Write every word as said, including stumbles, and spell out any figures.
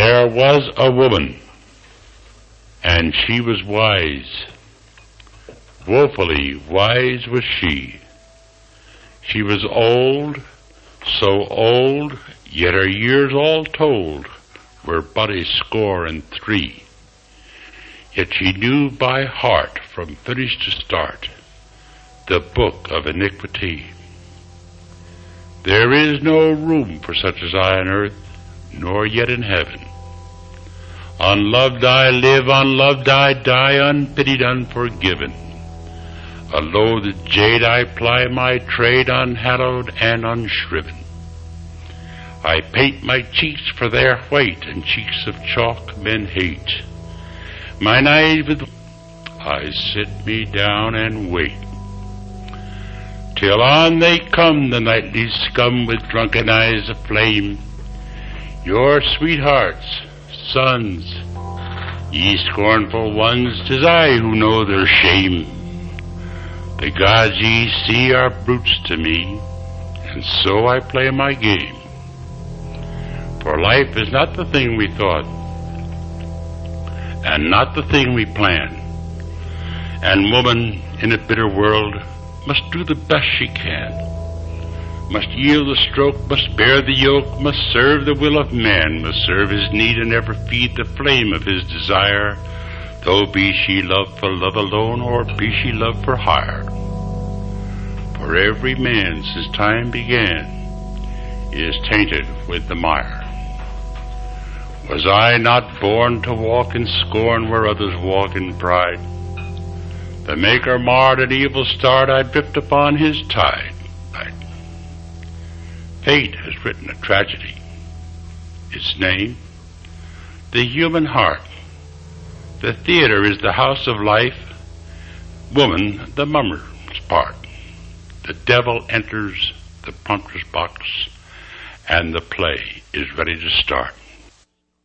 There was a woman, and she was wise. Woefully wise was she. She was old, so old, yet her years all told were but a score and three. Yet she knew by heart, from finish to start, the book of iniquity. There is no room for such as I on earth, nor yet in heaven. Unloved I live, unloved I die, unpitied, unforgiven. A loathed jade I ply my trade, unhallowed and unshriven. I paint my cheeks for their white, and cheeks of chalk men hate. Mine eyes with I sit me down and wait, till on they come, the nightly scum with drunken eyes aflame. Your sweethearts, sons, ye scornful ones, 'tis I who know their shame. The gods ye see are brutes to me, and so I play my game. For life is not the thing we thought, and not the thing we planned. And woman in a bitter world must do the best she can, must yield the stroke, must bear the yoke, must serve the will of man, must serve his need and ever feed the flame of his desire, though be she loved for love alone, or be she loved for hire. For every man since time began is tainted with the mire. Was I not born to walk in scorn where others walk in pride? The Maker marred an evil start, I drift upon his tide. I... Fate has written a tragedy. Its name, the human heart. The theater is the house of life, woman the mummer's part. The devil enters the prompter's box, and the play is ready to start.